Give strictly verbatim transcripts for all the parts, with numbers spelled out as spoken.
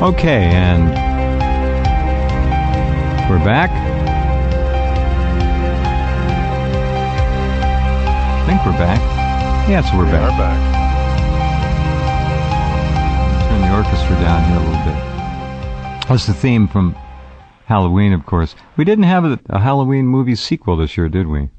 Okay, and we're back. I think we're back. Yes, we're we back. We're back. Turn the orchestra down here a little bit. That's the theme from Halloween, of course. We didn't have a, a Halloween movie sequel this year, did we?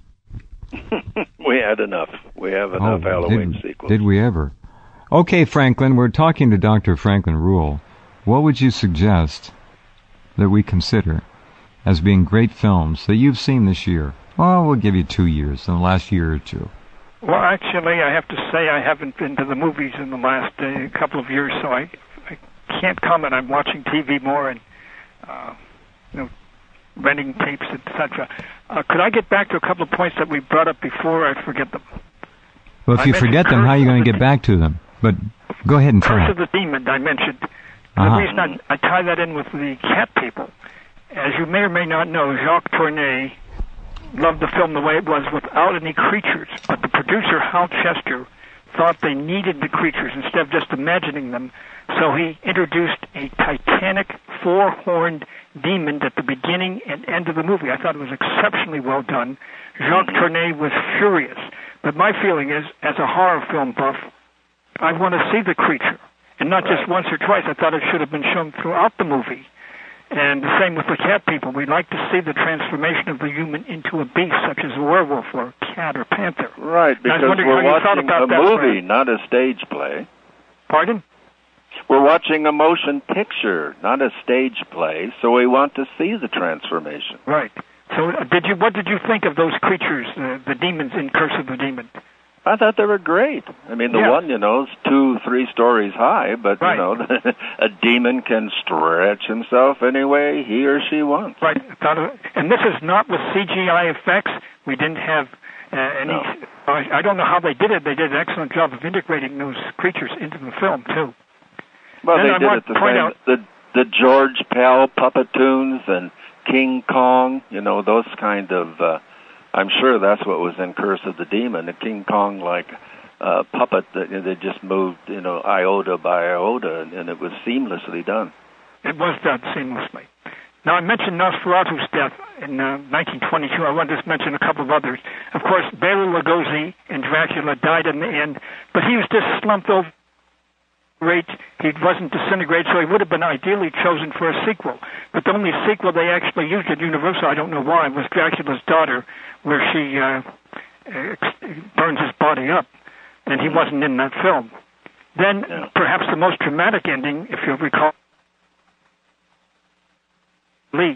We had enough. We have enough oh, Halloween did, sequels. Did we ever? Okay, Franklin, we're talking to Doctor Franklin Rule. What would you suggest that we consider as being great films that you've seen this year? Well, we'll give you two years, in the last year or two. Well, actually, I have to say I haven't been to the movies in the last uh, couple of years, so I, I can't comment. I'm watching T V more and uh, you know, renting tapes, et cetera. Uh, could I get back to a couple of points that we brought up before I forget them? Well, if I you forget them, Curse how are you going the to get back to them? But go ahead and try. Curse of the Demon, I mentioned. Uh-huh. The reason I, I tie that in with the cat people, as you may or may not know, Jacques Tourneur loved the film the way it was without any creatures, but the producer, Hal Chester, thought they needed the creatures instead of just imagining them, so he introduced a titanic four-horned demon at the beginning and end of the movie. I thought it was exceptionally well done. Jacques Tourneur was furious, but my feeling is, as a horror film buff, I want to see the creature. And not just once or twice. I thought it should have been shown throughout the movie. And the same with the cat people. We'd like to see the transformation of the human into a beast, such as a werewolf or a cat or panther. Right, because we're watching a movie, not a stage play. Pardon? We're watching a motion picture, not a stage play, so we want to see the transformation. Right. So uh, did you? What did you think of those creatures, uh, the demons in Curse of the Demon? I thought they were great. I mean, the yeah. one, you know, is two, three stories high, but, right. you know, a demon can stretch himself any way he or she wants. Right. And this is not with C G I effects. We didn't have uh, any... No. I, I don't know how they did it. They did an excellent job of integrating those creatures into the film, too. Well, and they I did it the same. Out, the, the George Pal Puppetoons and King Kong, you know, those kind of... Uh, I'm sure that's what was in Curse of the Demon, a King Kong like uh, puppet that you know, they just moved, you know, iota by iota, and, and it was seamlessly done. It was done seamlessly. Now, I mentioned Nosferatu's death in uh, nineteen twenty-two. I want to just mention a couple of others. Of course, Bela Lugosi in Dracula died in the end, but he was just slumped over. He wasn't disintegrated, so he would have been ideally chosen for a sequel. But the only sequel they actually used at Universal, I don't know why, was Dracula's Daughter, where she uh, burns his body up, and he wasn't in that film. Then, yeah. perhaps the most dramatic ending, if you'll recall, Lee.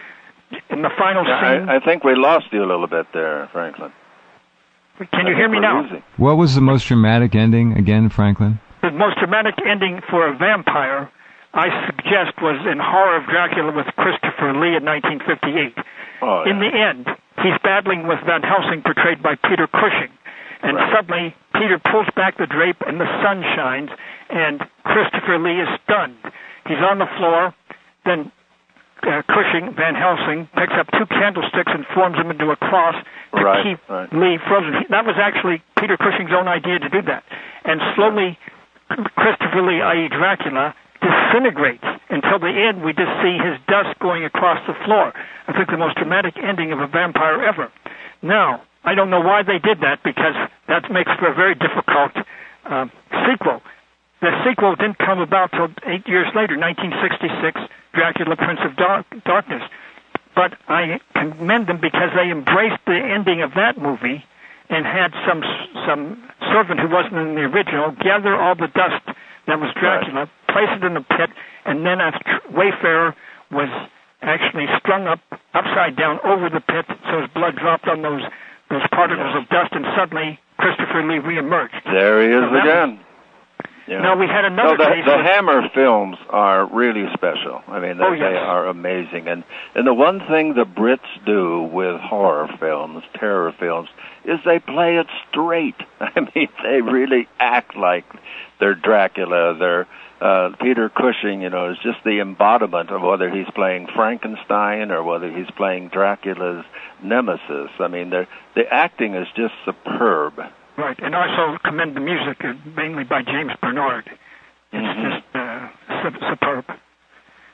In the final yeah, scene... I, I think we lost you a little bit there, Franklin. Can you hear me now? Losing. What was the most dramatic ending again, Franklin? The most dramatic ending for a vampire, I suggest, was in Horror of Dracula with Christopher Lee in nineteen fifty-eight. Oh, yeah. In the end, he's battling with Van Helsing, portrayed by Peter Cushing. And right. suddenly, Peter pulls back the drape and the sun shines, and Christopher Lee is stunned. He's on the floor. Then uh, Cushing, Van Helsing, picks up two candlesticks and forms them into a cross to right, keep right. Lee frozen. That was actually Peter Cushing's own idea to do that. And slowly... Christopher Lee, that is. Dracula, disintegrates. Until the end, we just see his dust going across the floor. I think the most dramatic ending of a vampire ever. Now, I don't know why they did that, because that makes for a very difficult uh, sequel. The sequel didn't come about till eight years later, nineteen sixty-six, Dracula, Prince of Dark- Darkness. But I commend them because they embraced the ending of that movie and had some some servant who wasn't in the original gather all the dust that was Dracula, right. place it in a pit, and then a wayfarer was actually strung up upside down over the pit, so his blood dropped on those those particles yes. of dust, and suddenly Christopher Lee reemerged. There he is so again. Was, yeah. Now, we had another no, the, case... The Hammer films are really special. I mean, they, oh, yes. they are amazing. And, and the one thing the Brits do with horror films, terror films, is they play it straight. I mean, they really act like they're Dracula. They're uh, Peter Cushing, you know, is just the embodiment of whether he's playing Frankenstein or whether he's playing Dracula's nemesis. I mean, the acting is just superb. Right, and also commend the music, uh, mainly by James Bernard. It's mm-hmm. just uh, su- superb.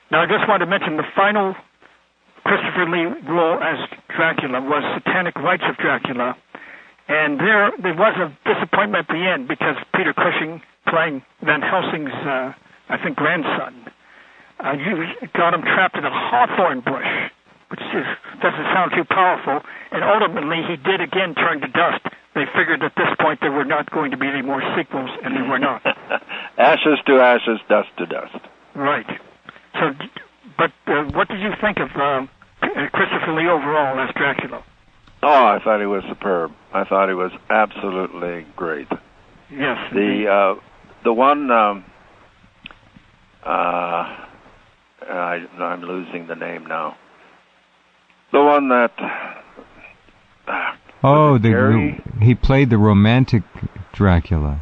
Now, I just want to mention the final Christopher Lee role as Dracula was Satanic Rites of Dracula. And there there was a disappointment at the end because Peter Cushing, playing Van Helsing's, uh, I think, grandson, uh, you got him trapped in a hawthorn bush, which is, doesn't sound too powerful. And ultimately, he did again turn to dust. They figured at this point there were not going to be any more sequels, and there were not. Ashes to ashes, dust to dust. Right. So, but uh, what did you think of uh, Christopher Lee overall as Dracula? Oh, I thought he was superb. I thought he was absolutely great. Yes. The uh, the one um, uh, I, I'm losing the name now. The one that uh, oh, the, Gary? the he played the romantic Dracula,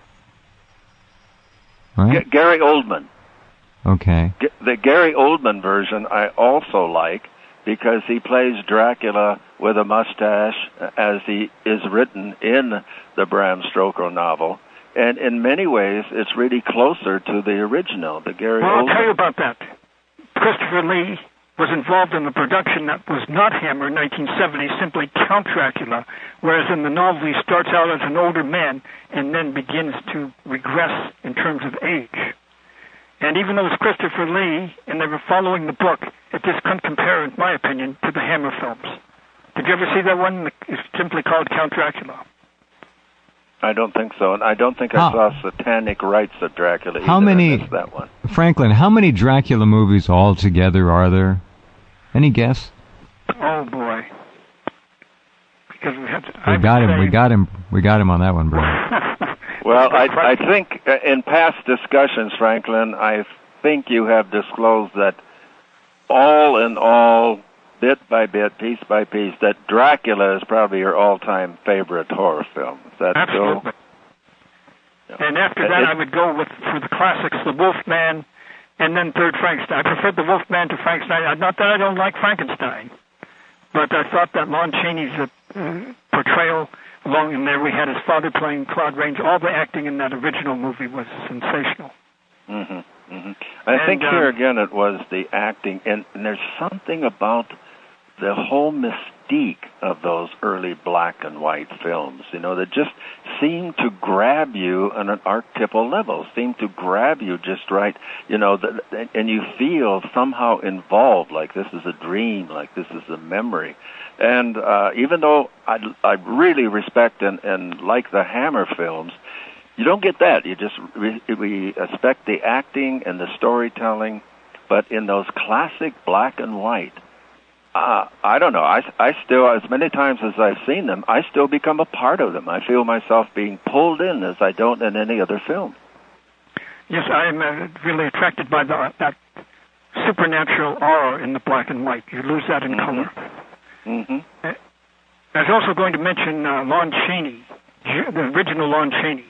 right? G- Gary Oldman. Okay. G- the Gary Oldman version I also like because he plays Dracula with a mustache as he is written in the Bram Stoker novel. And in many ways, it's really closer to the original, the Gary Well, I'll Oldman. tell you about that. Christopher Lee was involved in the production that was not Hammer in nineteen seventy, simply Count Dracula, whereas in the novel he starts out as an older man and then begins to regress in terms of age. And even though it's Christopher Lee and they were following the book, it just couldn't compare, in my opinion, to the Hammer films. Did you ever see that one? It's simply called Count Dracula. I don't think so, and I don't think I How- saw Satanic Rites of Dracula either. How many- I missed that one. Franklin, how many Dracula movies altogether are there? Any guess? Oh boy! Because we had to, We I got would him. We say- got him. We got him on that one, bro. Well, I, I think uh, in past discussions, Franklin, I think you have disclosed that all in all, bit by bit, piece by piece, that Dracula is probably your all-time favorite horror film. Is that Absolutely. so? And after It- that, it- I would go with for the classics, The Wolfman, and then Third Frankenstein. I preferred The Wolfman to Frankenstein. Not that I don't like Frankenstein, but I thought that Lon Chaney's uh, portrayal along in there, we had his father playing Claude Rains. All the acting in that original movie was sensational. hmm hmm I And, think um, here again it was the acting, and, and there's something about the whole mystique of those early black and white films, you know, that just seem to grab you on an archetypal level, seem to grab you just right, you know, the, and you feel somehow involved, like this is a dream, like this is a memory. And uh, even though I, I really respect and, and like the Hammer films, you don't get that. You just re- we respect the acting and the storytelling, but in those classic black and white, uh, I don't know. I, I still, as many times as I've seen them, I still become a part of them. I feel myself being pulled in as I don't in any other film. Yes, I am uh, really attracted by the, that supernatural aura in the black and white. You lose that in Mhm. color. Mm-hmm. I was also going to mention uh, Lon Chaney, the original Lon Chaney.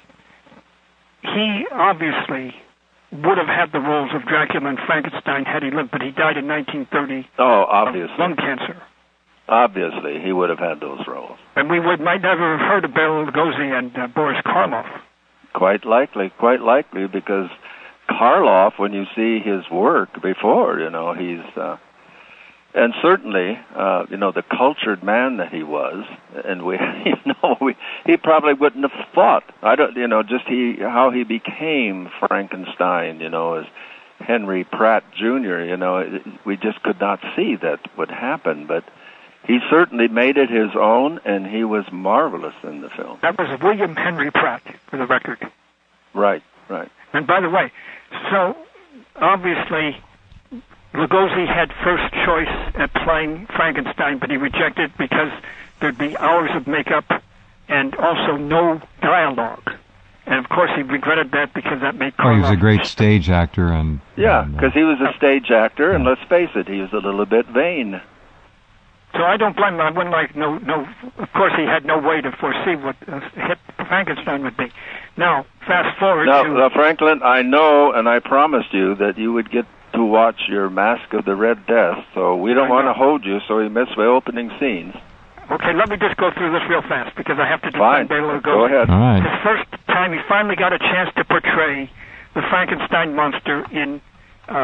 He obviously would have had the roles of Dracula and Frankenstein had he lived, but he died in nineteen thirty Oh, of obviously. lung cancer. Obviously, he would have had those roles. And we would might never have heard of Bela Lugosi and uh, Boris Karloff. Quite likely, quite likely, because Karloff, when you see his work before, you know, he's... Uh, And certainly, uh, you know, the cultured man that he was, and we, you know, we, he probably wouldn't have thought. I don't, you know, just he how he became Frankenstein, you know, as Henry Pratt Junior You know, we just could not see that would happen. But he certainly made it his own, and he was marvelous in the film. That was William Henry Pratt, for the record. Right, right. And by the way, so obviously Lugosi had first choice at playing Frankenstein, but he rejected because there'd be hours of makeup and also no dialogue. And of course he regretted that because that made Oh, he was a Karloff- great stage actor, and Yeah, and, uh, because he was a stage actor, and let's face it, he was a little bit vain. So I don't blame him. I wouldn't like no no. Of course, he had no way to foresee what a hit Frankenstein would be. Now, fast forward Now, to now, Franklin, I know, and I promised you that you would get to watch your Mask of the Red Death, so we don't I want to know. hold you, so we miss the opening scenes. okay. Let me just go through this real fast because I have to Fine, defend Bela Lugosi. go ahead. all right. The first time he finally got a chance to portray the Frankenstein monster in um,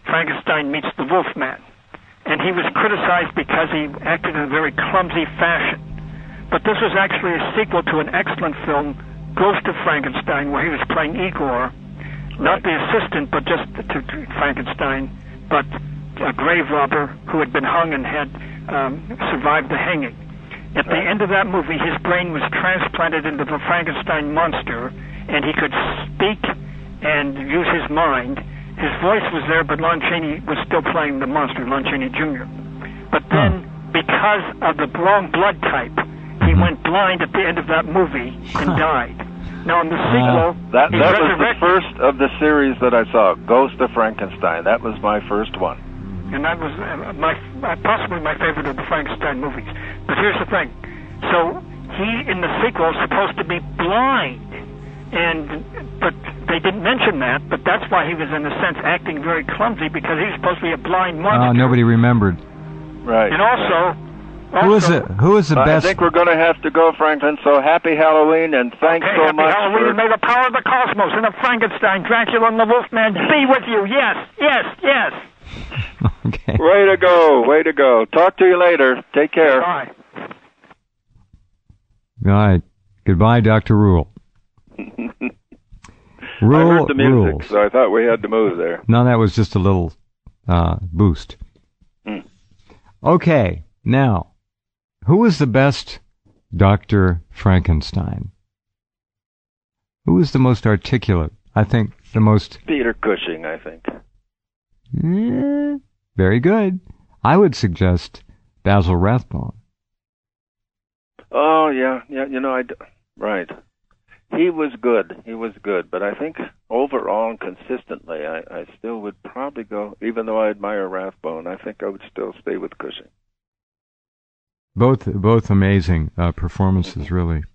Frankenstein Meets the Wolfman. And he was criticized because he acted in a very clumsy fashion. But this was actually a sequel to an excellent film, Ghost of Frankenstein, where he was playing Igor, not the assistant, but just to Frankenstein, but a grave robber who had been hung and had um, survived the hanging. At the end of that movie, his brain was transplanted into the Frankenstein monster, and he could speak and use his mind. His voice was there, but Lon Chaney was still playing the monster, Lon Chaney Junior But then, huh. because of the wrong blood type, he went blind at the end of that movie and died. Now, in the sequel, uh, that, that was the first of the series that I saw, Ghost of Frankenstein. That was my first one. And that was uh, my uh, possibly my favorite of the Frankenstein movies. But here's the thing. So, he, in the sequel, is supposed to be blind. And but they didn't mention that, but that's why he was, in a sense, acting very clumsy, because he was supposed to be a blind monster. Oh, nobody remembered. Right. And also... Also, who is it? Who is the I best? I think we're going to have to go, Franklin. So happy Halloween, and thanks okay, so happy much. Halloween, for... and may the power of the cosmos and of Frankenstein, Dracula, and the Wolfman be with you. Yes, yes, yes. Okay. Way to go, way to go. Talk to you later. Take care. Bye. All right. Goodbye, Doctor Rule. Rule I heard the music, rules. so I thought we had to move there. No, that was just a little uh, boost. Mm. Okay, now, who was the best Doctor Frankenstein? Who was the most articulate? I think the most... Peter Cushing, I think. Eh, very good. I would suggest Basil Rathbone. Oh, yeah, yeah, you know, I... D- right. He was good, he was good, but I think overall and consistently, I, I still would probably go, even though I admire Rathbone, I think I would still stay with Cushing. Both both amazing uh, performances, really.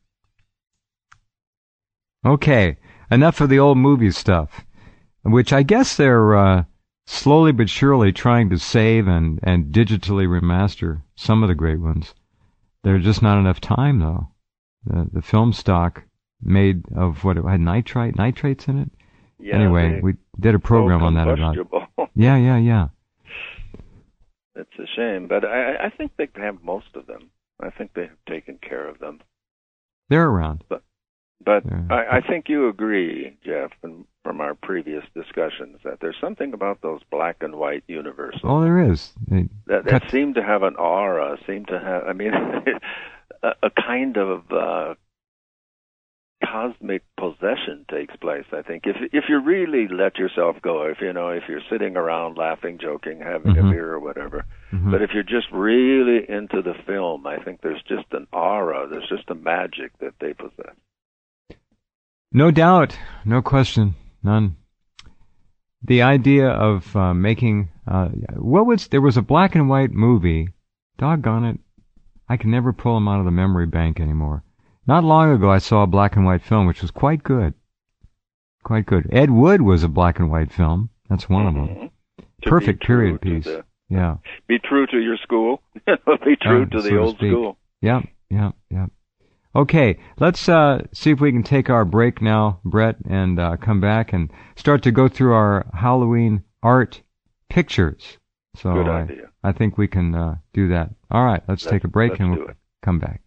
Okay, enough of the old movie stuff, which I guess they're uh, slowly but surely trying to save and, and digitally remaster some of the great ones. There's just not enough time, though. The, the film stock made of what it had nitrite nitrates in it. Yeah, anyway, we did a program on that about. Yeah, yeah, yeah. It's a shame, but I, I think they have most of them. I think they have taken care of them. They're around. But, but I, I think you agree, Jeff, and from our previous discussions, that there's something about those black and white universes. Oh, there is. They that, that seem to have an aura, seem to have, I mean, a, a kind of uh, cosmic possession takes place, I think. If if you really let yourself go, if you know, if you're sitting around laughing, joking, having mm-hmm. a beer or whatever, mm-hmm. but if you're just really into the film, I think there's just an aura, there's just a magic that they possess. No doubt, no question, none. The idea of uh, making, uh, what was, there was a black and white movie, doggone it, I can never pull them out of the memory bank anymore. Not long ago, I saw a black and white film, which was quite good. Quite good. Ed Wood was a black and white film. That's one mm-hmm. of them. To Perfect period piece. The, yeah. Be true to your school. Be true uh, to the so old to school. Yeah, yeah, yeah. Okay, let's uh, see if we can take our break now, Brett, and uh, come back and start to go through our Halloween art pictures. So Good I, idea. I think we can uh, do that. All right, let's, let's take a break and we'll come back.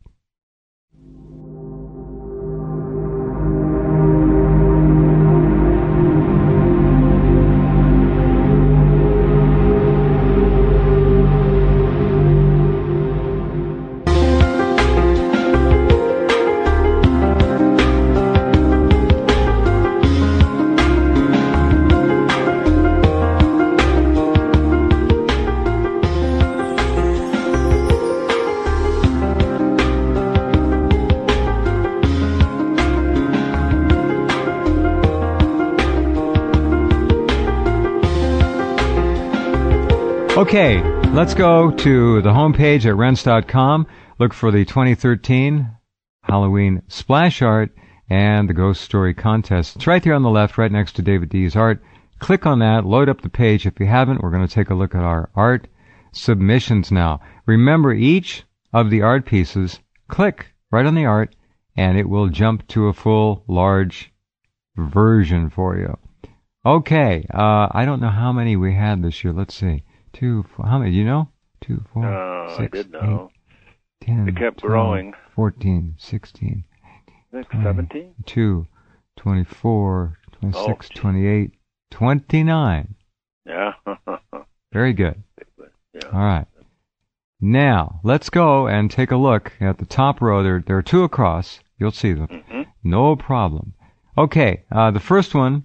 Okay, let's go to the homepage at rense dot com. Look for the twenty thirteen Halloween splash art and the Ghost Story Contest. It's right there on the left, right next to David D's art. Click on that, load up the page. If you haven't, we're going to take a look at our art submissions now. Remember, each of the art pieces, click right on the art, and it will jump to a full, large version for you. Okay. Uh, I don't know how many we had this year. Let's see. Two, four, how many? Do you know? Two, four, No, six, I did know. eight, ten, It kept twelve, growing. fourteen, sixteen, Six, twenty, seventeen? two, twenty-four, twenty-six, Oh, twenty-eight, twenty-nine. Yeah. Very good. Yeah. All right. Now, let's go and take a look at the top row. There, there are two across. You'll see them. Mm-hmm. No problem. Okay, uh, the first one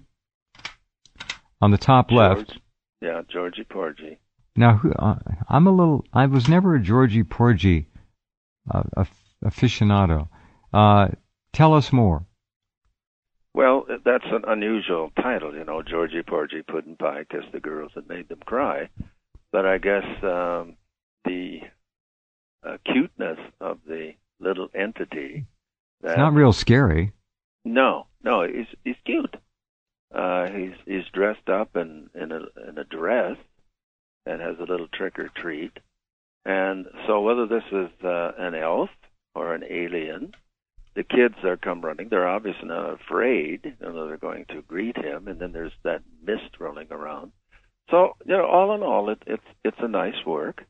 on the top George. left. Yeah, Georgie Porgy. Now, who- uh, I'm a little, I was never a Georgie Porgy uh, af- aficionado. Uh, tell us more. Well, that's an unusual title, you know, Georgie Porgy Puddin' Pie, kissed the girls and made them cry. But I guess um, the uh, cuteness of the little entity. That, It's not real scary. No, no, he's he's cute. Uh, he's he's dressed up in in a in a dress and has a little trick or treat. And so whether this is uh, an elf or an alien, the kids are come running. They're obviously not afraid. You know, they're going to greet him, and then there's that mist rolling around. So, you know, all in all, it, it's it's a nice work.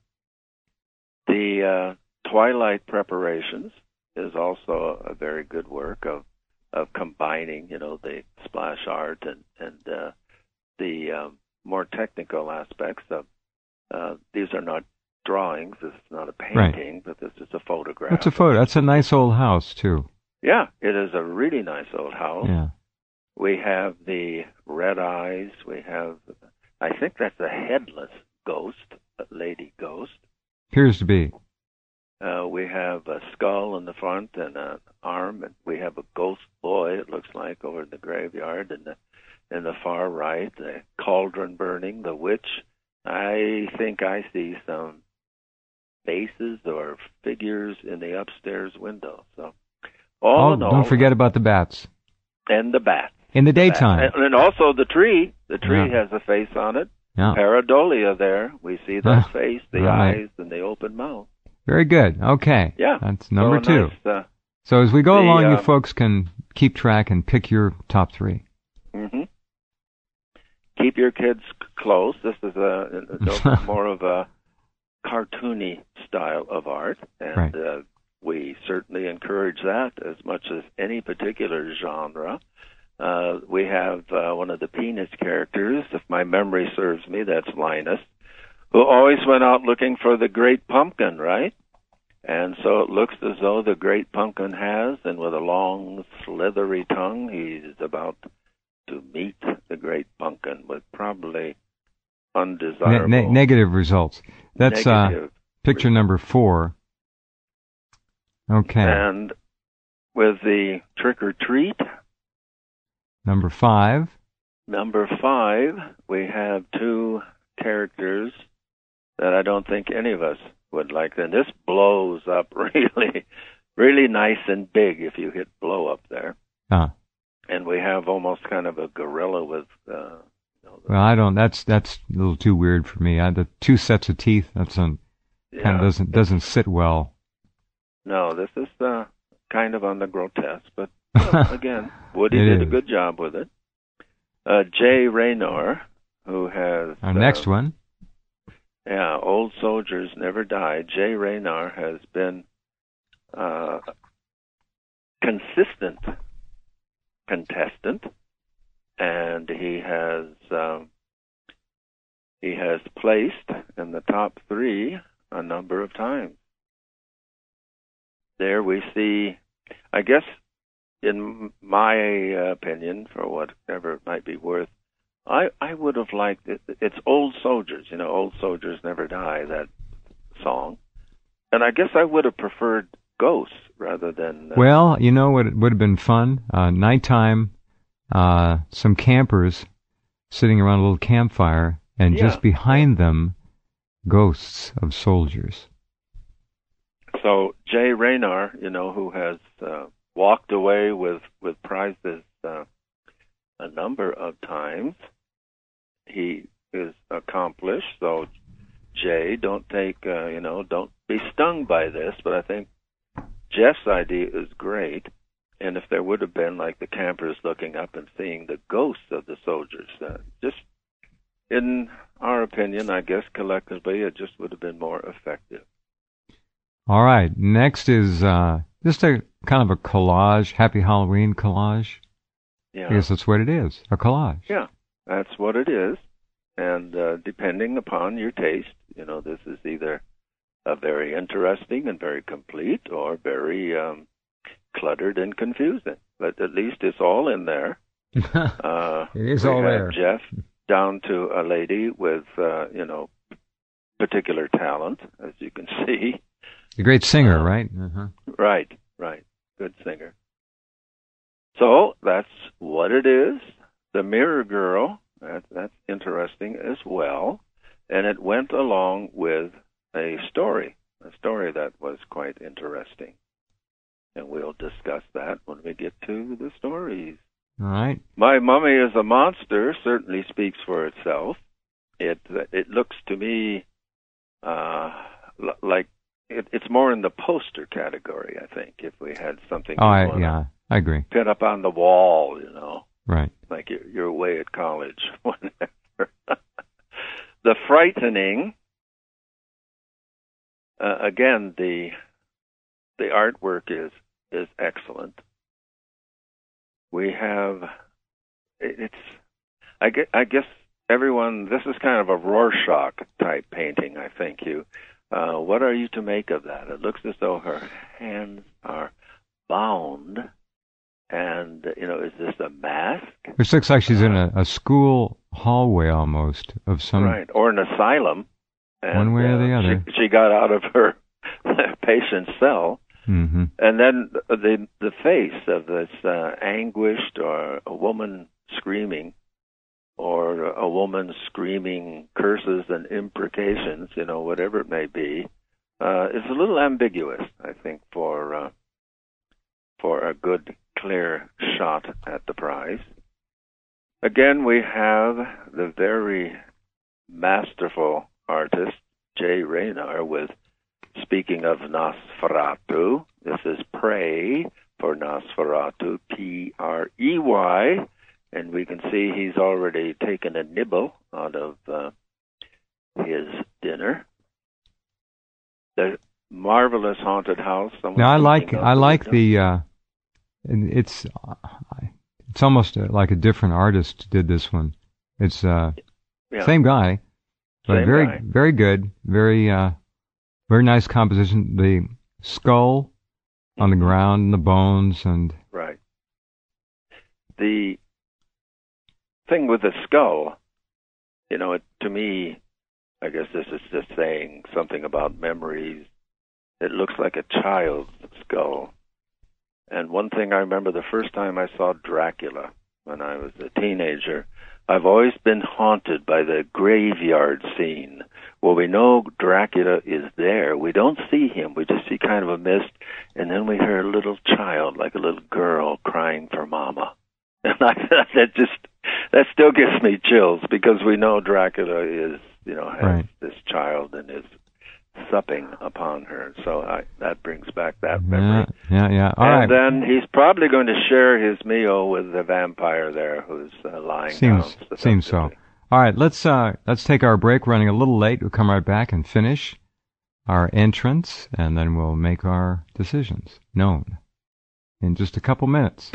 The uh, Twilight Preparations is also a very good work of of combining, you know, the splash art and and uh, the um, more technical aspects of. Uh, these are not drawings. This is not a painting, right. But this is a photograph. That's a photo. That's a nice old house too. Yeah, it is a really nice old house. Yeah. We have the red eyes. We have, I think that's a headless ghost, a lady ghost. Appears to be. Uh, we have a skull in the front and an arm, and we have a ghost boy, it looks like, over in the graveyard. And the, in the far right, the cauldron burning, the witch. I think I see some faces or figures in the upstairs window. So, all oh, in all, don't forget about the bats. And the bats. In the daytime. And, and also the tree. The tree Yeah. has a face on it. Yeah. Pareidolia there. We see that Ah, face, the right. eyes, and the open mouth. Very good. Okay. Yeah. That's number So a two. nice, uh, So as we go the, along, you uh, folks can keep track and pick your top three. Mm-hmm. Keep your kids c- close. This is a, a more of a cartoony style of art, and Right. uh, we certainly encourage that as much as any particular genre. Uh, we have uh, one of the penis characters, if my memory serves me, that's Linus, who always went out looking for the great pumpkin, right? And so it looks as though the great pumpkin has, and with a long, slithery tongue, he's about to meet the great pumpkin with probably Ne- undesirable ne- negative results. That's uh, negative picture number four. Okay. And with the trick or treat, Number five. number five, we have two characters that I don't think any of us would like. And this blows up really, really nice and big if you hit blow up there. Ah. And we have almost kind of a gorilla with. Uh, you know, the, Well, I don't. That's that's a little too weird for me. I, the two sets of teeth. That's un, yeah. kind of doesn't doesn't sit well. No, this is uh, kind of on the grotesque, but you know, again, Woody It did a is. good job with it. Uh, Jay Raynor, who has Our uh, next one. yeah, Old Soldiers Never Die. Jay Raynor has been uh, consistent contestant, and he has um, he has placed in the top three a number of times. There we see, I guess, in my uh, opinion, for whatever it might be worth, I, I would have liked it. It's Old Soldiers, you know, Old Soldiers Never Die, that song. And I guess I would have preferred Ghosts rather than... Uh, Well, you know what would have been fun? Uh, nighttime, uh, some campers sitting around a little campfire, and Yeah. just behind them, ghosts of soldiers. So Jay Raynor, you know, who has uh, walked away with, with prizes uh, a number of times, he is accomplished. So Jay, don't take, uh, you know, don't be stung by this, but I think Jeff's idea is great. and if there would have been like the campers looking up and seeing the ghosts of the soldiers, uh, just in our opinion, I guess collectively, it just would have been more effective. All right. Next is uh, just a kind of a collage, Happy Halloween collage. Yeah. I guess that's what it is, a collage. Yeah, that's what it is. And uh, depending upon your taste, you know, this is either a very interesting and very complete or very um, cluttered and confusing. But at least it's all in there. Uh, it is we all have there. Jeff down to a lady with, uh, you know, particular talent, as you can see. A great singer, uh, right? Uh-huh. Right, right. Good singer. So that's what it is. The Mirror Girl, that, that's interesting as well. And it went along with a story, a story that was quite interesting. And we'll discuss that when we get to the stories. All right. My Mummy is a Monster certainly speaks for itself. It it looks to me uh, l- like it, it's more in the poster category, I think, if we had something. Oh, I, yeah, I agree. Put up on the wall, you know. Right. Like you're, you're away at college, whatever. The Frightening, uh, again, the the artwork is is excellent. We have, it's, I guess, I guess everyone, this is kind of a Rorschach type painting, I think, you. Uh, what are you to make of that? It looks as though her hands are bound, and, you know, is this a mask? This looks like she's in a, a school hallway almost of some... Right, or an asylum. And, one way or the uh, other. She, she got out of her patient's cell. Mm-hmm. And then the the face of this uh, anguished, or a woman screaming, or a woman screaming curses and imprecations, you know, whatever it may be, uh, is a little ambiguous, I think, for uh, for a good, clear shot at the prize. Again, we have the very masterful artist, Jay Raynar, with Speaking of Nosferatu, this is Prey for Nosferatu, P R E Y, and we can see he's already taken a nibble out of uh, his dinner. The Marvelous Haunted House. Now I like I like the uh, it's it's almost like a different artist did this one. It's uh, yeah. same guy, but same very guy. very good, very. Uh, Very nice composition. The skull on the ground, and the bones, and... Right. The thing with the skull, you know, it, to me, I guess this is just saying something about memories. It looks like a child's skull. And one thing I remember the first time I saw Dracula, when I was a teenager, I've always been haunted by the graveyard scene. Well, we know Dracula is there. We don't see him. We just see kind of a mist, and then we hear a little child, like a little girl, crying for mama. And I, that just that still gives me chills, because we know Dracula is, you know, has right. this child and is supping upon her. So I, that brings back that memory. Yeah, yeah, yeah. All and right. then he's probably going to share his meal with the vampire there, who's uh, lying seems, down. Seems so. All right, let's uh, let's take our break. Running a little late. We'll come right back and finish our entrance, and then we'll make our decisions known in just a couple minutes.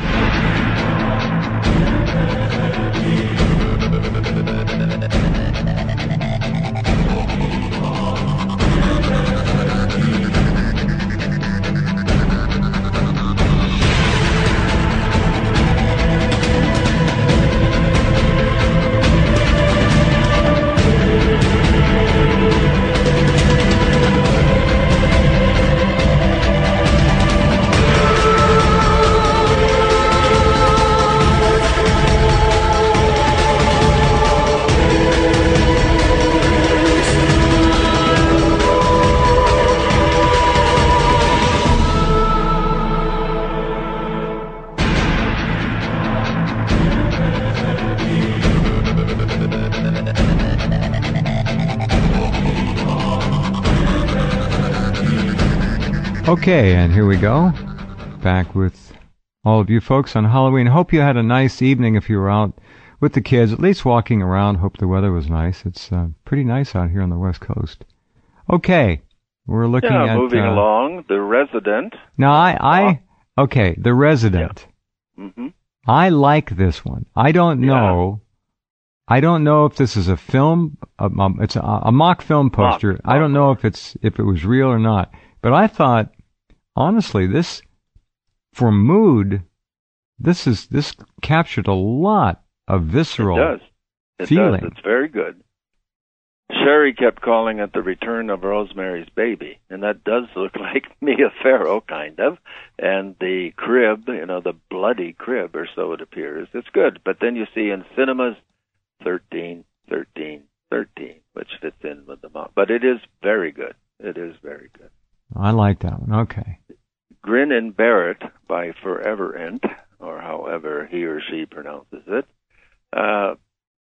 Okay, and here we go. Back with all of you folks on Halloween. Hope you had a nice evening if you were out with the kids, at least walking around. Hope the weather was nice. It's uh, pretty nice out here on the West Coast. Okay, we're looking yeah, at... moving uh, along, The Resident. Now, I... I okay, The Resident. Yeah. Mm-hmm. I like this one. I don't know... Yeah. I don't know if this is a film. A, um, it's a, a mock film poster. Mock, I don't know if it's if it was real or not. But I thought, honestly, this for mood, this is this captured a lot of visceral it does. It feeling. Does. It's very good. Sherry kept calling it The Return of Rosemary's Baby, and that does look like Mia Farrow, kind of. And the crib, you know, the bloody crib, or so it appears. It's good. But then you see in cinemas, thirteen, thirteen, thirteen, which fits in with the mock. But it is very good. It is very good. I like that one. Okay. Grin and Bear It by Forever Ent, or however he or she pronounces it. Uh,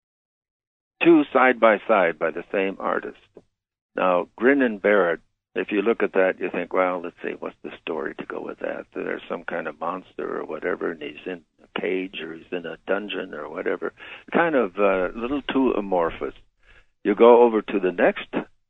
two side by side by the same artist. Now, Grin and Bear It, if you look at that, you think, well, let's see, what's the story to go with that? There's some kind of monster or whatever, and he's in a cage or he's in a dungeon or whatever. Kind of a uh, little too amorphous. You go over to the next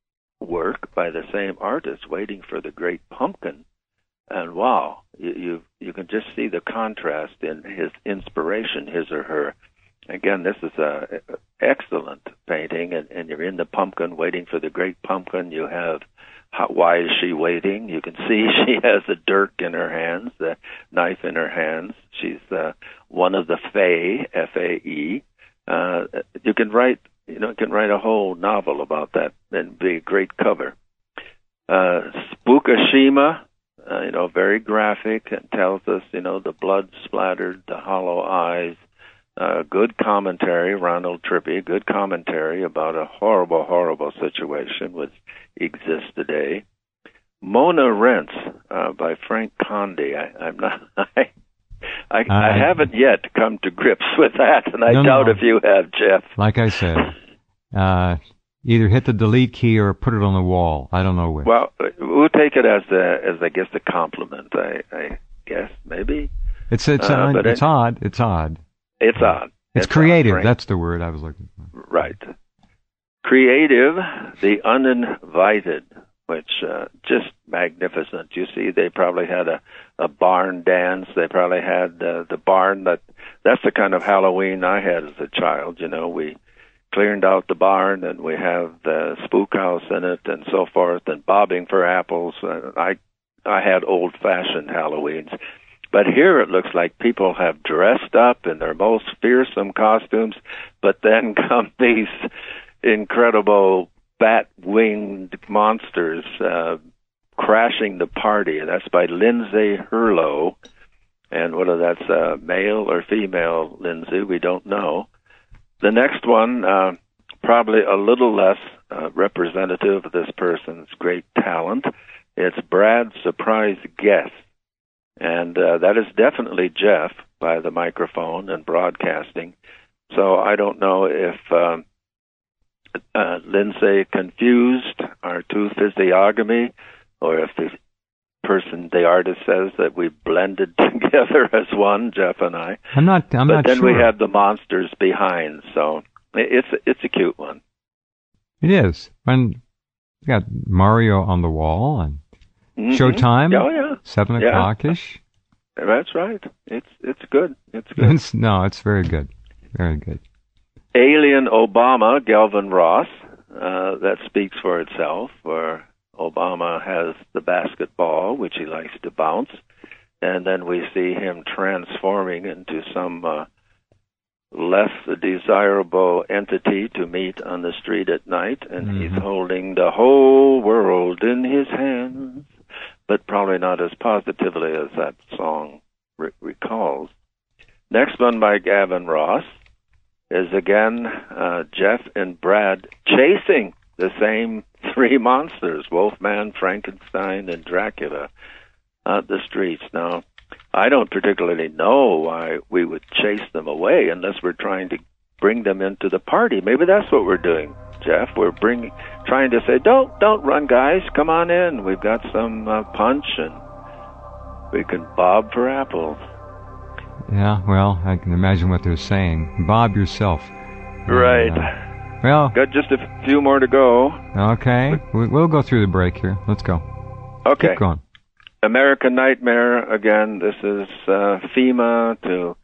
work by the same artist, Waiting for the Great Pumpkin, and wow, you you, you can just see the contrast in his inspiration, his or her. Again, this is a, a excellent painting, and, and you're in the pumpkin, waiting for the great pumpkin. You have how, why is she waiting? You can see she has a dirk in her hands, the knife in her hands. She's uh, one of the Fae, F A E. Uh, you can write, you know, you can write a whole novel about that and be a great cover. Uh, Spookashima, uh, you know, very graphic and tells us, you know, the blood splattered, the hollow eyes. Uh, good commentary, Ronald Trippi, good commentary about a horrible, horrible situation which exists today. Mona Rents uh, by Frank Conde. I, I'm not. I, I, uh, I haven't yet come to grips with that, and I no, doubt no. if you have, Jeff. Like I said, uh, either hit the delete key or put it on the wall. I don't know which. Well, we'll take it as a, as I guess a compliment. I, I guess maybe. It's it's uh, uh, but it's it, odd. It's odd. It's odd. It's, it's creative. Odd, That's the word I was looking for. Right. Creative, The Uninvited, which uh, just magnificent. You see, they probably had a, a barn dance. They probably had uh, the barn that. That's the kind of Halloween I had as a child. You know, we cleared out the barn and we have the spook house in it and so forth, and bobbing for apples. Uh, I I had old-fashioned Halloweens. But here it looks like people have dressed up in their most fearsome costumes, but then come these incredible bat-winged monsters uh, crashing the party. And that's by Lindsay Hurlow. And whether that's uh, male or female Lindsay, we don't know. The next one, uh, probably a little less uh, representative of this person's great talent. It's Brad's Surprise Guest. And uh, that is definitely Jeff by the microphone and broadcasting. So I don't know if uh, uh, Lindsay confused our two physiognomy, or if the person, the artist, says that we blended together as one, Jeff and I. I'm not. I'm but not then sure. we have the monsters behind. So it's it's a cute one. It is. And you got Mario on the wall and. Mm-hmm. Showtime? Oh, yeah. Seven yeah. o'clock-ish? That's right. It's it's good. It's good. It's, no, it's very good. Very good. Alien Obama, Galvin Ross. Uh, that speaks for itself, where Obama has the basketball, which he likes to bounce, and then we see him transforming into some uh, less desirable entity to meet on the street at night, and mm-hmm. he's holding the whole world in his hands. But probably not as positively as that song re- recalls. Next one by Gavin Ross is again uh, Jeff and Brad chasing the same three monsters, Wolfman, Frankenstein, and Dracula, out the streets. Now, I don't particularly know why we would chase them away unless we're trying to bring them into the party. Maybe that's what we're doing, Jeff. We're bringing, trying to say, don't, don't run, guys. Come on in. We've got some uh, punch, and we can bob for apples. Yeah, well, I can imagine what they're saying. Bob yourself. Right. And, uh, well, got just a few more to go. Okay, we, we'll go through the break here. Let's go. Okay. Keep going. American Nightmare, again, this is uh, FEMA to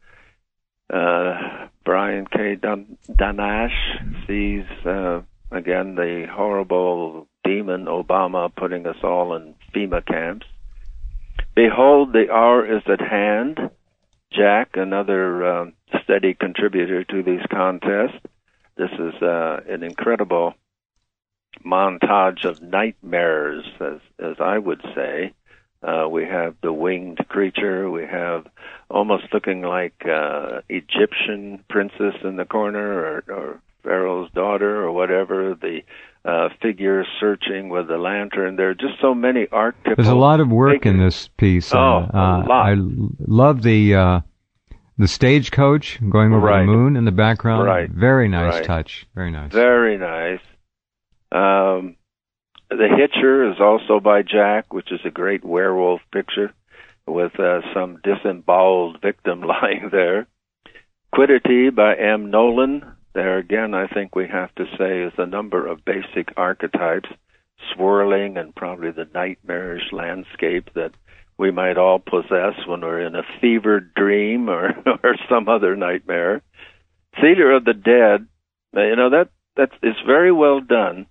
uh, Brian K. Dun- Danash sees, uh, again, the horrible demon Obama putting us all in FEMA camps. Behold, the hour is at hand. Jack, another um, steady contributor to these contests. This is uh, an incredible montage of nightmares, as, as I would say. Uh, we have the winged creature. We have almost looking like uh, Egyptian princess in the corner, or, or Pharaoh's daughter, or whatever. The uh, figure searching with the lantern. There are just so many archetypal. There's a lot of work figures. in this piece. Oh, uh, a lot. I love the uh, the stagecoach going over Right. the moon in the background. Right. Very nice Right. touch. Very nice. Very nice. Um, The Hitcher is also by Jack, which is a great werewolf picture with uh, some disemboweled victim lying there. Quiddity by M. Nolan. There again, I think we have to say is a number of basic archetypes swirling and probably the nightmarish landscape that we might all possess when we're in a fevered dream or, or some other nightmare. Theater of the Dead, you know, that that is very well done.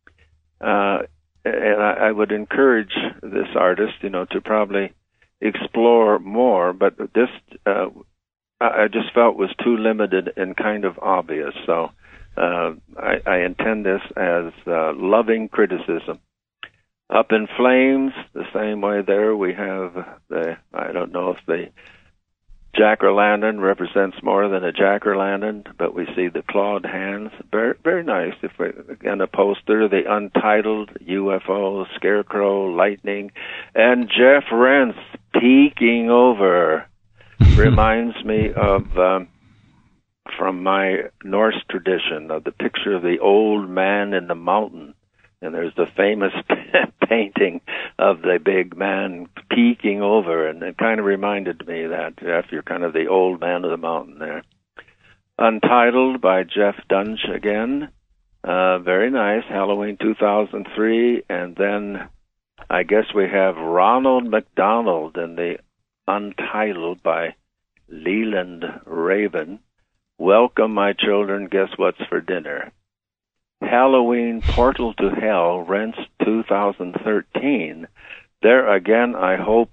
Uh, and I, I would encourage this artist, you know, to probably explore more, but this uh, I just felt was too limited and kind of obvious. So uh, I, I intend this as uh, loving criticism. Up in Flames, the same way there, we have the, I don't know if the jack-o'-lantern represents more than a jack-o'-lantern, but we see the clawed hands. Very, very nice. If we, again, a poster, the Untitled, U F O, Scarecrow, Lightning, and Jeff Rentz peeking over. Reminds me of, um, from my Norse tradition, of the picture of the old man in the mountain. And there's the famous painting of the big man peeking over, and it kind of reminded me that, Jeff, you're kind of the old man of the mountain there. Untitled by Jeff Dunge again. Uh, very nice, Halloween two thousand three. And then I guess we have Ronald McDonald in the Untitled by Leland Raven. Welcome, my children, guess what's for dinner? Halloween Portal to Hell, Rents two thousand thirteen. There again, I hope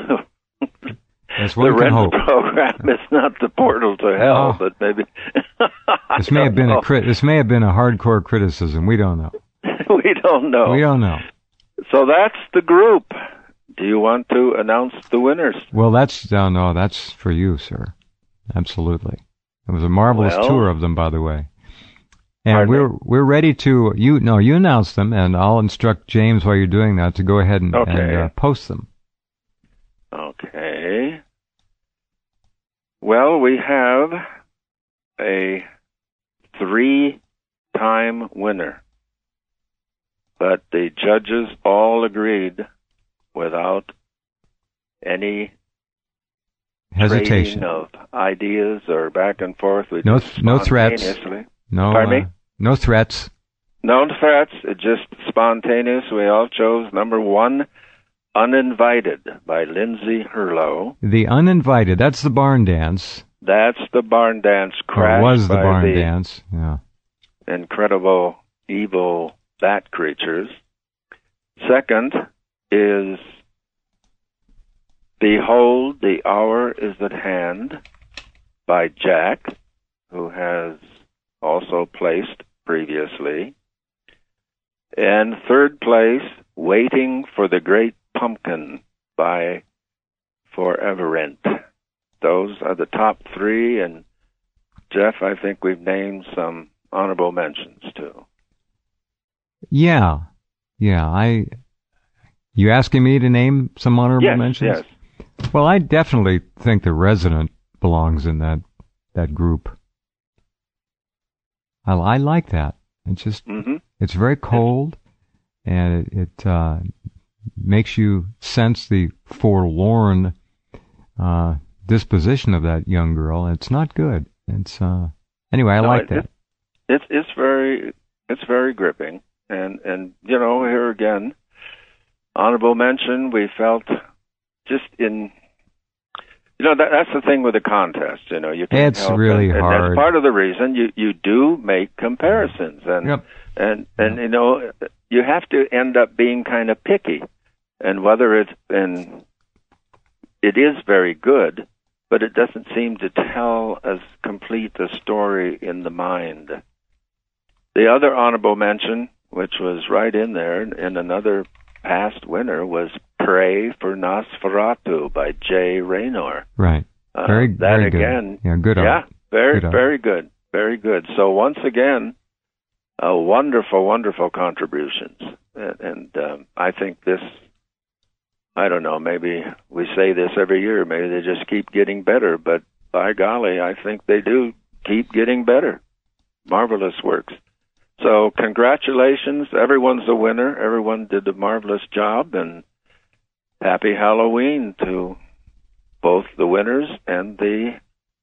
That's the what we can Rents hope. program is not the portal to hell, Oh. but maybe This may have been a crit- this may have been a hardcore criticism. We don't know. we don't know. We don't know. So that's the group. Do you want to announce the winners? Well, that's no, no, that's for you, sir. Absolutely. It was a marvelous Well, tour of them, by the way. And pardon we're me? we're ready to you no you announce them, and I'll instruct James while you're doing that to go ahead and, Okay. and uh, post them. Okay. Well, we have a three-time winner, but the judges all agreed without any Hesitation. trading of ideas or back and forth. We No just no threats. spontaneously- No Pardon uh, me? no threats. No threats. It just spontaneous. We all chose number one, Uninvited by Lindsay Hurlow. The Uninvited. That's the barn dance. That's the barn dance Or crash was the by barn the dance? Yeah. incredible evil bat creatures. Second is Behold, the Hour is at Hand by Jack, who has also placed previously. And third place, Waiting for the Great Pumpkin by Foreverent. Those are the top three, and Jeff, I think we've named some honorable mentions too. Yeah. Yeah. I. You asking me to name some honorable Yes, mentions? yes. Well, I definitely think the Resident belongs in that that group. I, I like that. It's just Mm-hmm. it's very cold, and it, it uh, makes you sense the forlorn uh, disposition of that young girl. It's not good. It's uh anyway, I no, like it, that. It, it's it's very it's very gripping, and and you know, here again, honorable mention. We felt just in. You know, that, that's the thing with the contest. You know, you can't It's help really and, and hard. that's part of the reason you, you do make comparisons, and Yep. and and Yep. you know, you have to end up being kind of picky, and whether it's and it is very good, but it doesn't seem to tell as complete a story in the mind. The other honorable mention, which was right in there, in another past winner, was Pray for Nosferatu by Jay Raynor. Right. Uh, Very, that very good. again, Yeah, good art. Yeah, very, Good art. very good. Very good. So once again, uh, wonderful, wonderful contributions. And, and um, I think this, I don't know, maybe we say this every year, maybe they just keep getting better, but by golly, I think they do keep getting better. Marvelous works. So congratulations. Everyone's a winner. Everyone did a marvelous job, and happy Halloween to both the winners and the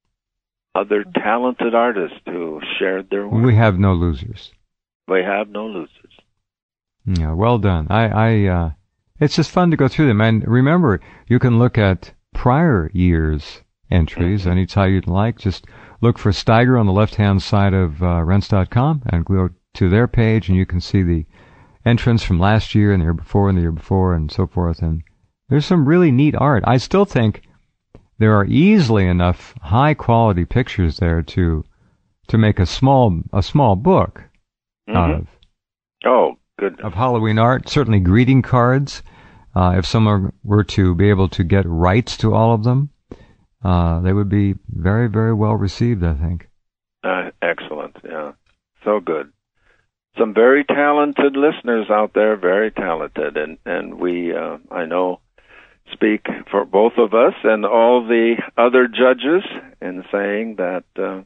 other talented artists who shared their work. We have no losers. We have no losers. Yeah, well done. I, I, uh, it's just fun to go through them. And remember, you can look at prior years' entries Mm-hmm. anytime you'd like. Just look for Steiger on the left-hand side of uh, Rense dot com and go to their page, and you can see the entrance from last year and the year before and the year before and so forth. And there's some really neat art. I still think there are easily enough high-quality pictures there to to make a small a small book Mm-hmm. out of. Oh, goodness. Of Halloween art, certainly greeting cards. Uh, if someone were to be able to get rights to all of them, uh, they would be very, very well received, I think. Uh, excellent, yeah. So good. Some very talented listeners out there, very talented. And, and we, uh, I know, speak for both of us and all the other judges in saying that uh,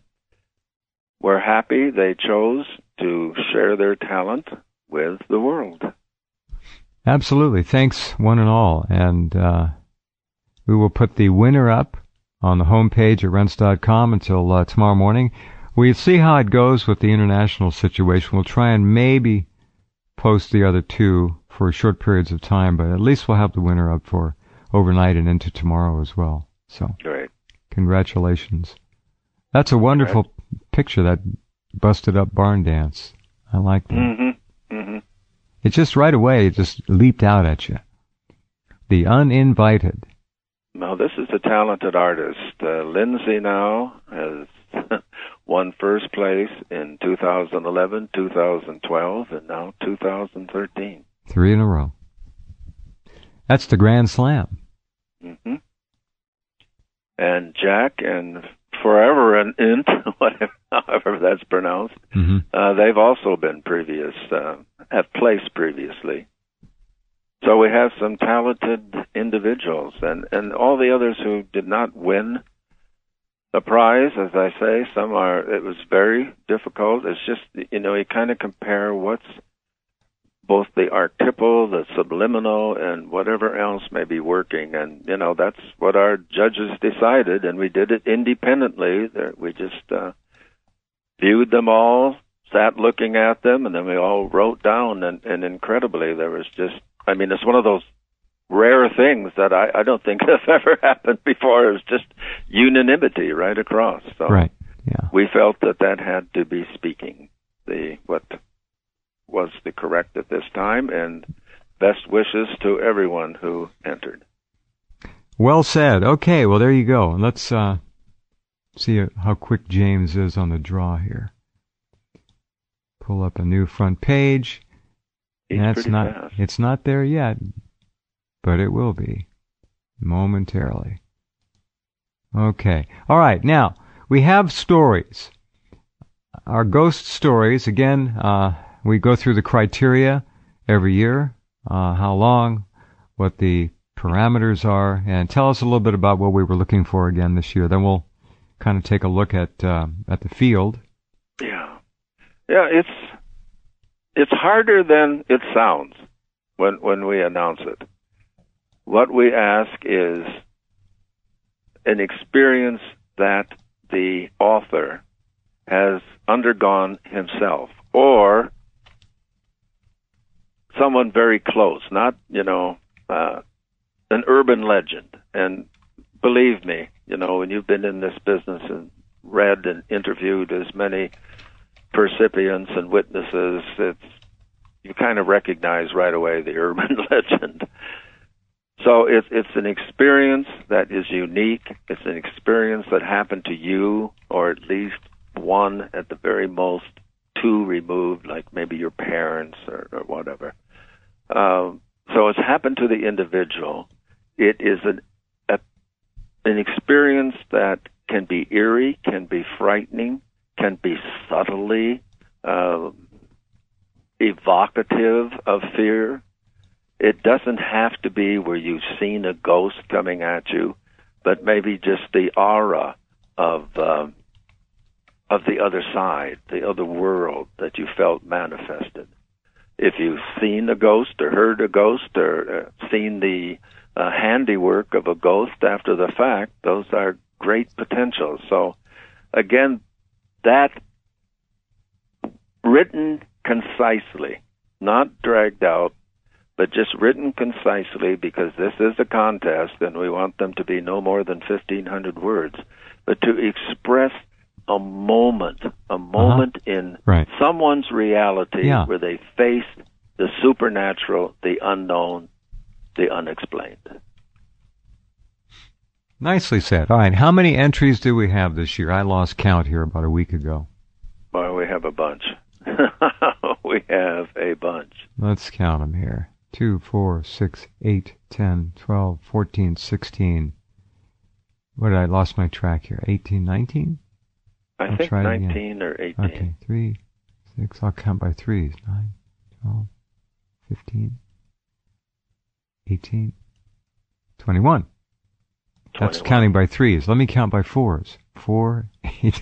we're happy they chose to share their talent with the world. Absolutely. Thanks, one and all. And uh, we will put the winner up on the homepage at Rense dot com until uh, tomorrow morning. We'll see how it goes with the international situation. We'll try and maybe post the other two for short periods of time, but at least we'll have the winner up for overnight and into tomorrow as well. So, Great. Congratulations. That's a wonderful Right. picture, that busted up barn dance. I like that. Mm-hmm. Mm-hmm. It just right away, it just leaped out at you. The uninvited. Now, this is a talented artist. Uh, Lindsay now has won first place in two thousand eleven, two thousand twelve, and now two thousand thirteen. Three in a row. That's the Grand Slam. Mm-hmm. And Jack and Forever and Int, whatever, however that's pronounced, Mm-hmm. uh, they've also been previous, uh, have placed previously. So we have some talented individuals, and, and all the others who did not win the prize, as I say, some are, it was very difficult. It's just, you know, you kind of compare what's both the archetypal, the subliminal, and whatever else may be working. And, you know, that's what our judges decided, and we did it independently. We just uh, viewed them all, sat looking at them, and then we all wrote down, and, and incredibly, there was just, I mean, it's one of those rare things that I, I don't think have ever happened before. It was just unanimity right across. So Right, yeah. we felt that that had to be speaking the what was the correct at this time, and best wishes to everyone who entered. Well said. Okay, well, there you go. And let's uh, see how quick James is on the draw here. Pull up a new front page. He's That's pretty not, fast. it's not there yet, but it will be momentarily. Okay. All right. Now, we have stories. Our ghost stories, again, uh, we go through the criteria every year, uh, how long, what the parameters are, and tell us a little bit about what we were looking for again this year. Then we'll kind of take a look at uh, at the field. Yeah, yeah. It's it's harder than it sounds when when we announce it. What we ask is an experience that the author has undergone himself, or someone very close, not, you know, uh, an urban legend. And believe me, you know, when you've been in this business and read and interviewed as many percipients and witnesses, it's, you kind of recognize right away the urban legend. So it's it's an experience that is unique. It's an experience that happened to you, or at least one, at the very most, two removed, like maybe your parents or, or whatever. Um, so it's happened to the individual. It is an a, an experience that can be eerie, can be frightening, can be subtly uh, evocative of fear. It doesn't have to be where you've seen a ghost coming at you, but maybe just the aura of uh, of the other side, the other world that you felt manifested. If you've seen a ghost or heard a ghost or uh, seen the uh, handiwork of a ghost after the fact, those are great potentials. So, again, that written concisely, not dragged out, but just written concisely, because this is a contest and we want them to be no more than fifteen hundred words, but to express a moment, a moment uh-huh. in right. someone's reality yeah. where they faced the supernatural, the unknown, the unexplained. Nicely said. All right, how many entries do we have this year? I lost count here about a week ago. Well, we have a bunch. We have a bunch. Let's count them here. Two, four, six, eight, ten, twelve, fourteen, sixteen. What did I lost my track here? Eighteen, nineteen? I I'll think try nineteen or eighteen. Okay, three, six, I'll count by threes. Nine, twelve, fifteen, eighteen, twenty-one. That's twenty-one. counting by threes. Let me count by fours. Four, eight,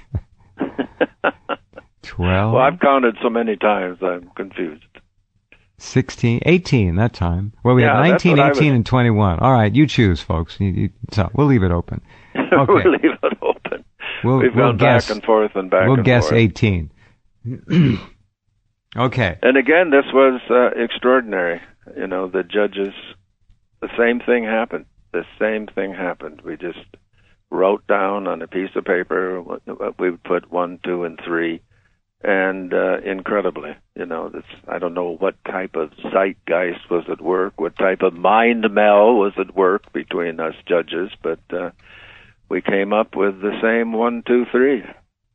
twelve. Well, I've counted so many times, I'm confused. sixteen, eighteen that time. Well, we Yeah, had that's nineteen, what I eighteen, was- and twenty-one. All right, you choose, folks. You, you, so we'll leave it open. Okay. We'll leave it open. We'll, We've we'll gone guess. back and forth and back We'll and guess forth. eighteen. Okay. And again, this was uh, extraordinary. You know, the judges, the same thing happened. The same thing happened. We just wrote down on a piece of paper what, what we would put one, two, and three. And uh, incredibly, you know, this, I don't know what type of zeitgeist was at work, what type of mind meld was at work between us judges, but uh, we came up with the same one, two, three.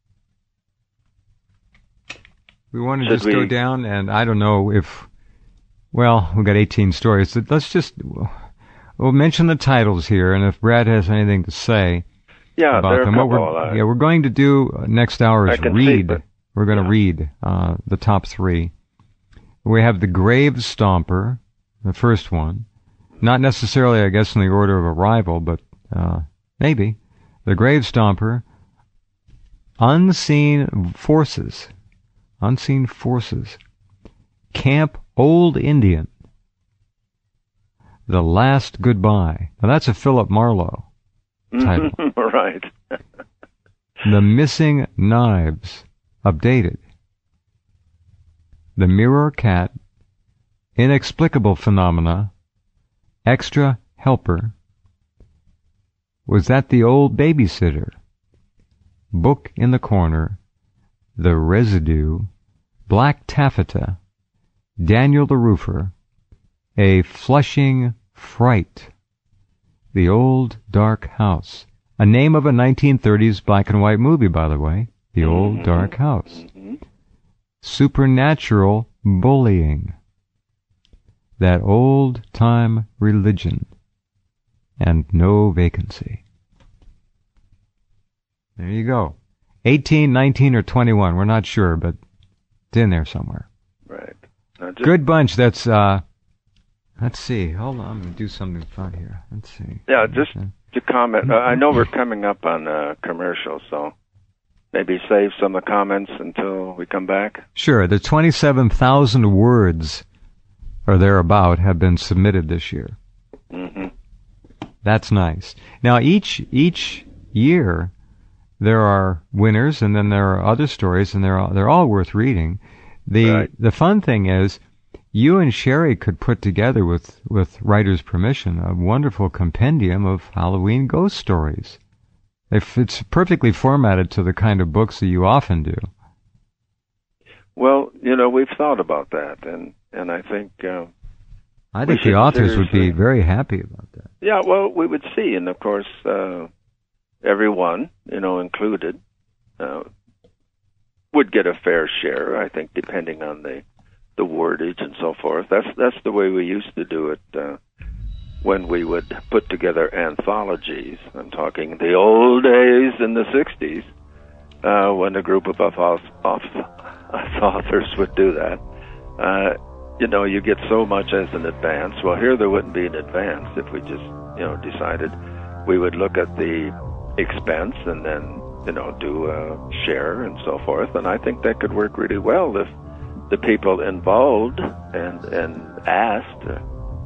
We want to Should just we- go down, and I don't know if, well, we've got eighteen stories. So let's just, we'll mention the titles here, and if Brad has anything to say Yeah, about there are a them. couple. What we're, uh, yeah, we're going to do uh, next hour I is can see, read. but- We're going to yeah. read uh, the top three. We have the Grave Stomper, the first one. Not necessarily, I guess, in the order of arrival, but uh, maybe. The Grave Stomper, Unseen Forces. Unseen Forces. Camp Old Indian. The Last Goodbye. Now that's a Philip Marlowe title. Right. The Missing Knives. Updated. The Mirror Cat. Inexplicable Phenomena. Extra Helper. Was That the Old Babysitter? Book in the Corner. The Residue. Black Taffeta. Daniel the Roofer. A Flushing Fright. The Old Dark House. A name of a nineteen thirties black and white movie, by the way. The Old Mm-hmm. Dark House. Mm-hmm. Supernatural Bullying. That Old-Time Religion. And No Vacancy. There you go. eighteen, nineteen, or twenty-one. We're not sure, but it's in there somewhere. Right. Now just, Good bunch. That's, uh, let's see. Hold on. I'm going to do something fun here. Let's see. Yeah, just to comment. Uh, I know we're coming up on a commercial, so maybe save some of the comments until we come back. Sure. The twenty-seven thousand words or thereabout have been submitted this year. Mm-hmm. That's nice. Now, each each year there are winners, and then there are other stories, and they're all, they're all worth reading. The Right. the fun thing is, you and Sherry could put together, with with writer's permission, a wonderful compendium of Halloween ghost stories. If it's perfectly formatted to the kind of books that you often do. Well, you know, we've thought about that, and and I think. Uh, I We think the should authors would be seriously- very happy about that. Yeah, well, we would see, and of course, uh, everyone, you know, included, uh, would get a fair share. I think, depending on the the wordage and so forth. That's that's the way we used to do it uh, when we would put together anthologies. I'm talking the old days in the sixties, uh, when a group of us, of us authors would do that. Uh, you know, you get so much as an advance. Well, here there wouldn't be an advance if we just, you know, decided we would look at the expense and then, you know, do a share and so forth. And I think that could work really well if the people involved and and asked uh,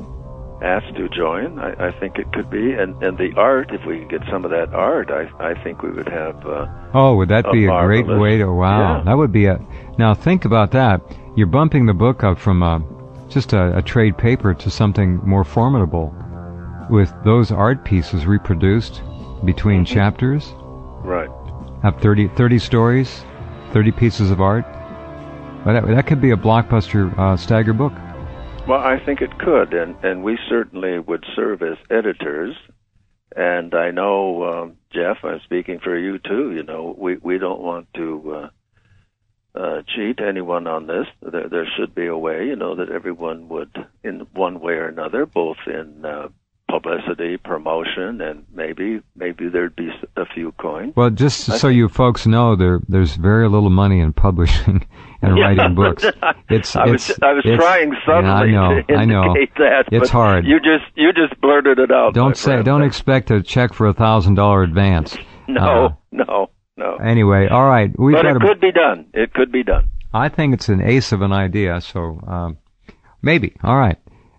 asked to join. I, I think it could be. And, and the art, if we could get some of that art, I I think we would have. Uh, Oh, would that a be a great marvelous- way to, wow, Yeah. that would be a, now think about that. You're bumping the book up from a, just a, a trade paper to something more formidable, with those art pieces reproduced between Mm-hmm. chapters. right. Have thirty, thirty stories, thirty pieces of art. Well, that, that could be a blockbuster uh, stagger book. Well, I think it could, and, and we certainly would serve as editors. And I know, um, Jeff, I'm speaking for you too. You know, we, we don't want to uh, uh, cheat anyone on this. There, there should be a way, you know, that everyone would, in one way or another, both in uh, publicity, promotion, and maybe maybe there'd be s- a few coins. Well, just I so think- you folks know, there there's very little money in publishing and Yeah. writing books. It's I was it's, I was it's- trying subtly yeah, I know, to I know. indicate that. It's but hard. You just you just blurted it out. my Don't say. friend. Don't expect a check for a thousand dollar advance. No, Uh, no, no. Anyway, all right. We've But got. it A, could be done. It could be done. I think it's an ace of an idea. So um, maybe. All right.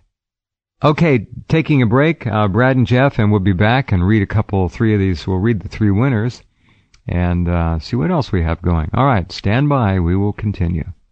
Okay, taking a break. Uh, Brad and Jeff, and we'll be back and read a couple, three of these. We'll read the three winners and uh, see what else we have going. All right, stand by. We will continue.